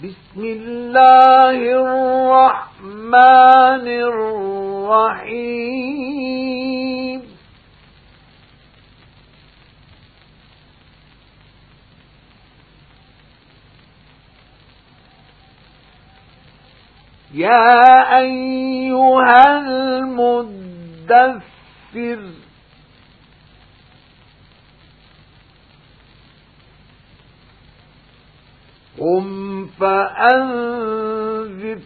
بسم الله الرحمن الرحيم يا أيها المدثر قم فأنذر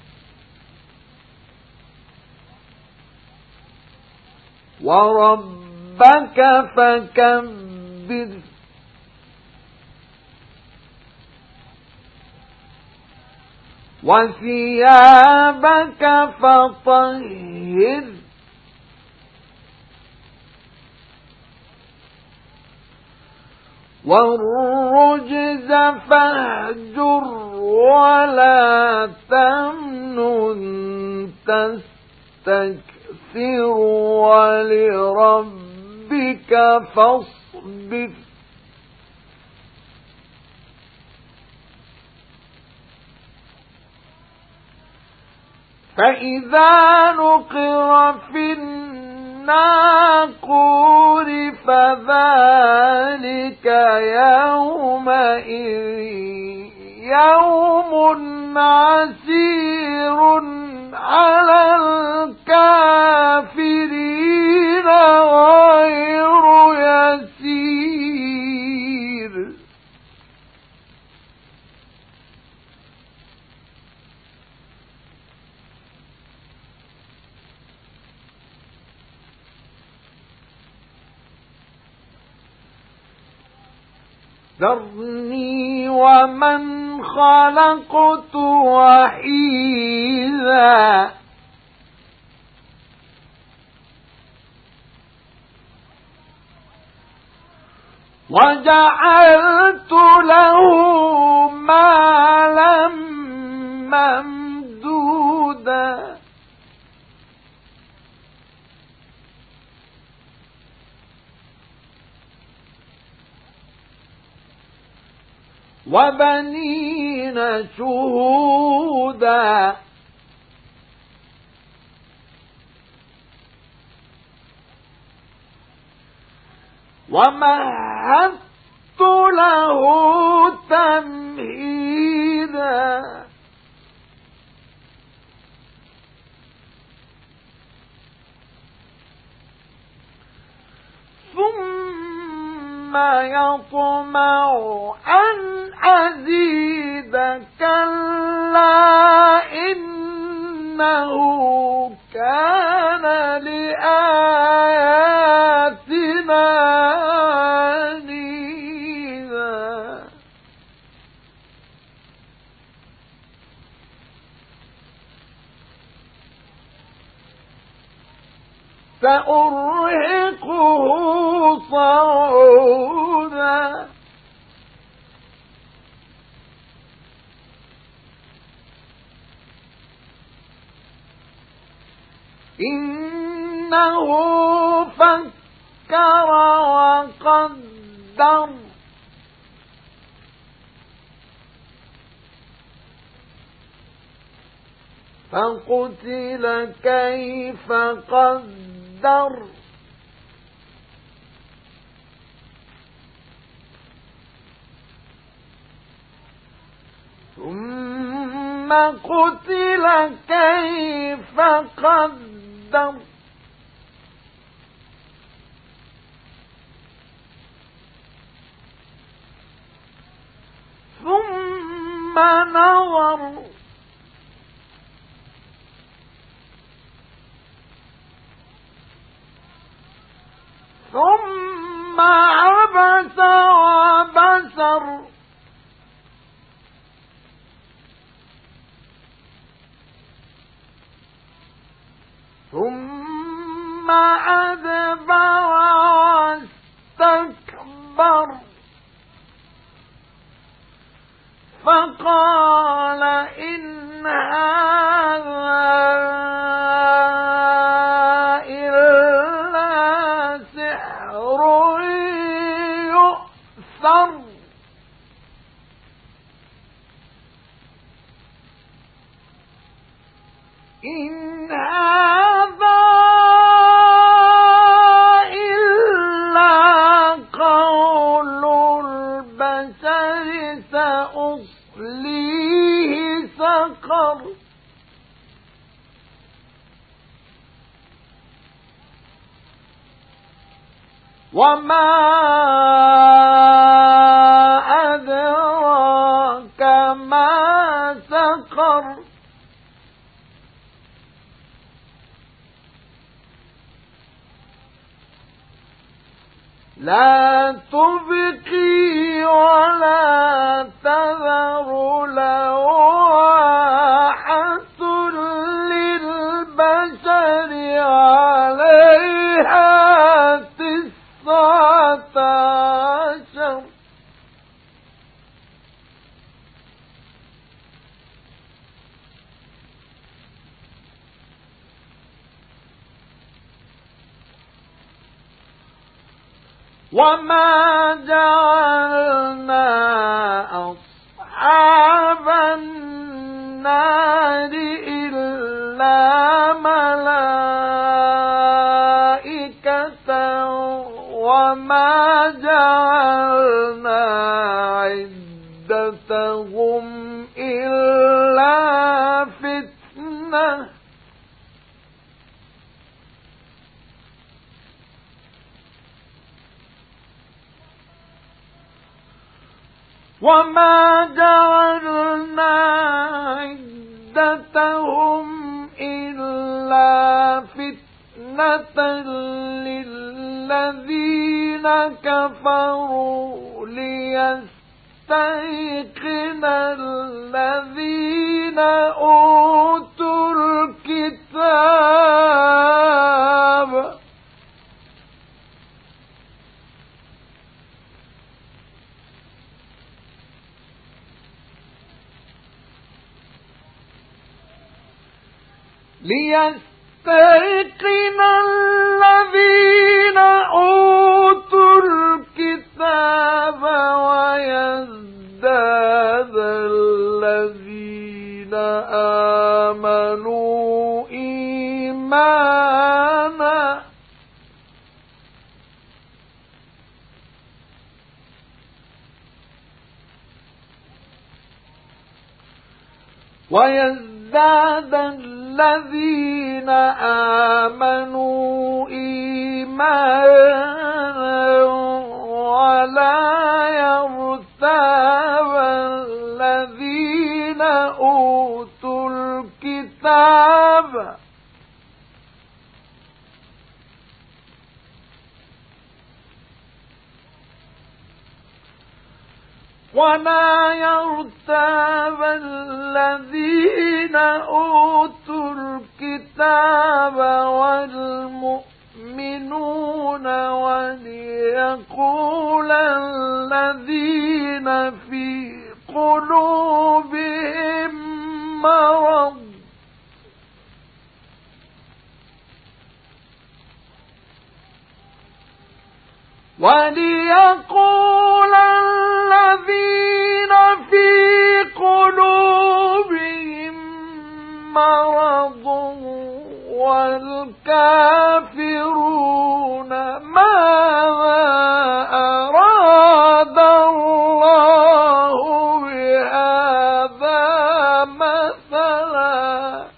وربك فكبر وثيابك فطهر والرجز فاهجر ولا تمنن تستكثر ولربك فاصبر فإذا نقر في الناقور فذلك يوم عسير على الكافرين غير يسير ذرني ومن خلقت وحيدا وجعلت له مالا ممدودا وبنين شهودا ومهدت له تمهيدا ثم يطمع أن أزيد كلا إنه كان لآياتنا عنيدا سأرهقه صعودا إنه فكر وقدر فقتل كيف قدر ثم قتل كيف قدر ثم نظر ثم عبس وبسر ثم أدبر واستكبر فقال إن هذا إلا سحر يؤثر إن هذا إلا قول البشر سأصليه سقر وما أدراك ما سقر لا تبقي ولا تذر لواحة للبشر عليها 19 وما جعلنا أصحاب النار إلا ملائكة وما جعلنا عدتهم إلا فتنة وما جعلنا عدتهم إلا فتنة للذين كفروا ليستيقن الذين أوتوا الكتاب ليستيقن الذين أوتوا الكتاب ويزداد الذين آمنوا إيمانا الذين آمنوا إيمانا ولا يرتاب الذين أوتوا الكتاب ولا يرتاب الذين أوتوا الكتاب والمؤمنون وليقول الذين في قلوبهم مرض وليقول الذين في قلوبهم مرض والكافرون ماذا أراد الله بهذا مثلا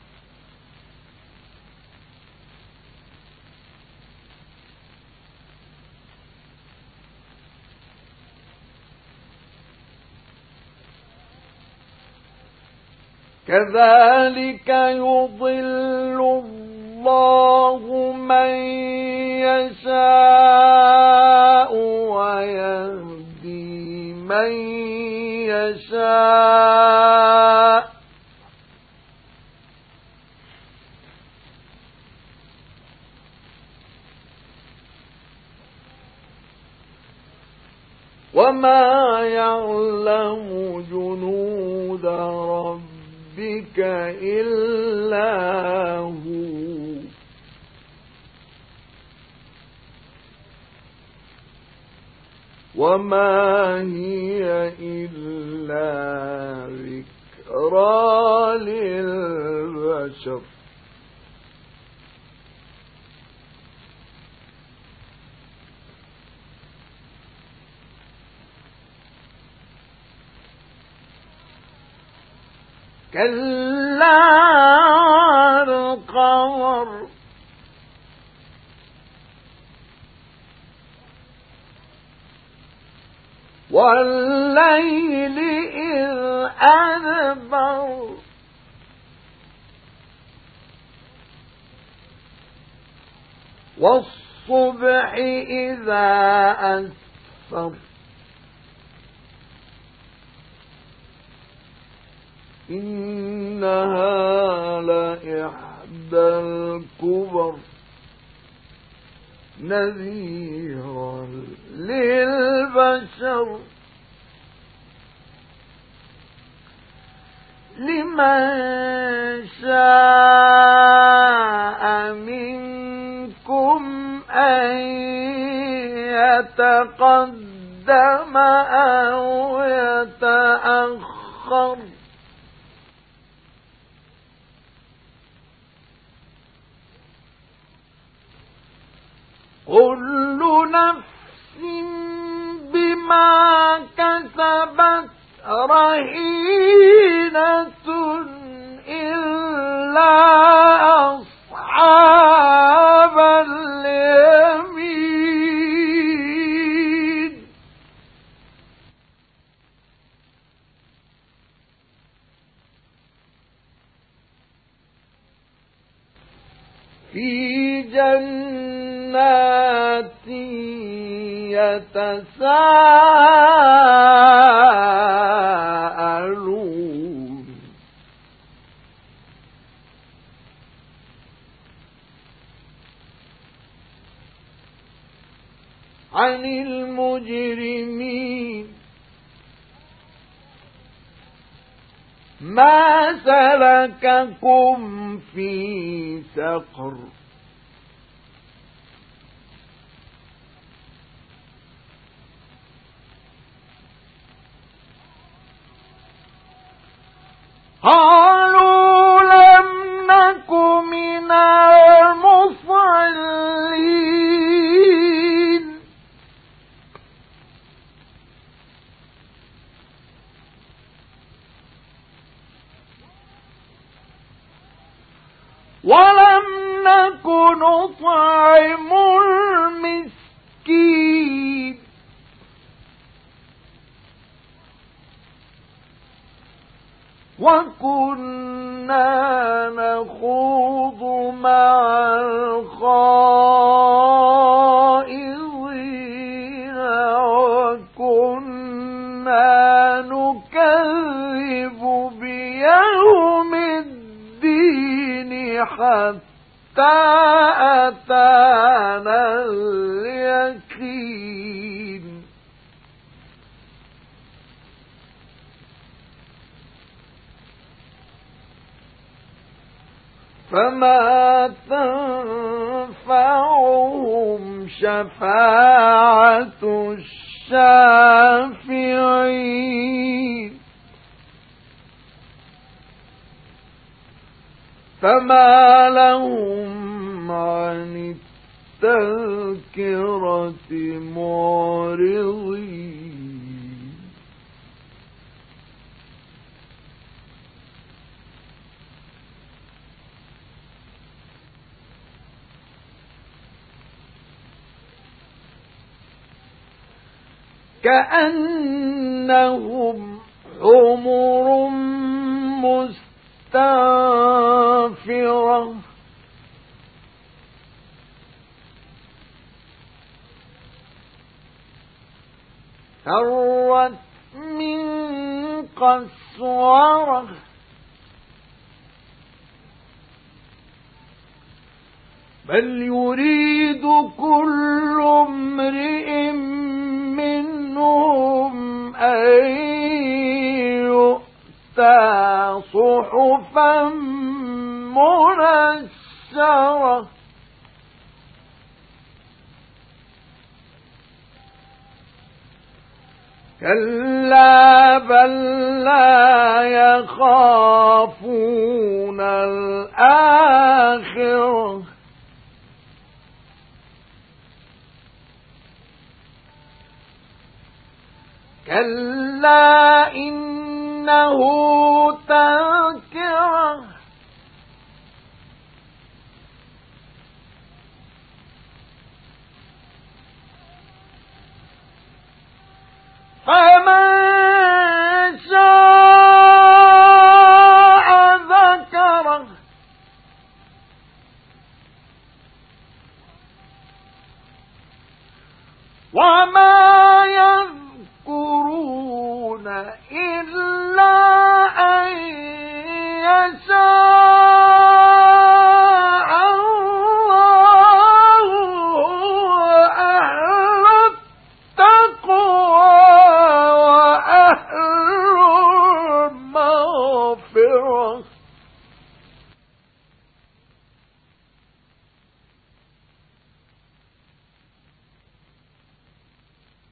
كذلك يضل الله من يشاء ويهدي من يشاء وما يعلم جنود ربك إلا هو وما هي إلا ذكرى للبشر البشر كلا القمر والليل إذ أدبر والصبح إذا أسفر إنها لإحدى الكبر نذيرا للبشر لمن شاء منكم أن يتقدم أو يتأخر كل نفس بما كسبت رهينة إلا أصحاب اليمين في جنات يتساءلون عن المجرمين ما سلككم في سقر قالوا لم نك من المصلين ولم نك نطعم المسكين وكنا نخوض مع الخائضين وكنا نكذب بيوم الدين حتى أتانا اليقين فما تنفعهم شفاعة الشافعين فما لهم عن التذكرة معرضين كأنهم حمر مستنفرة فرت من قسورة بل يريد كل امرئ منهم أن يؤتى صحفا منشرة كلا بل لا يخافون الآخرة كَلَّا إِنَّهُ تَذْكِرَةٌ فَمَن شَاءَ ذَكَرَهُ وَمَا يَذْكُرُونَ إِلَّا أَن يَشَاءَ اللَّهُ هُوَ أَهْلُ التَّقْوَى وَأَهْلُ الْمَغْفِرَةِ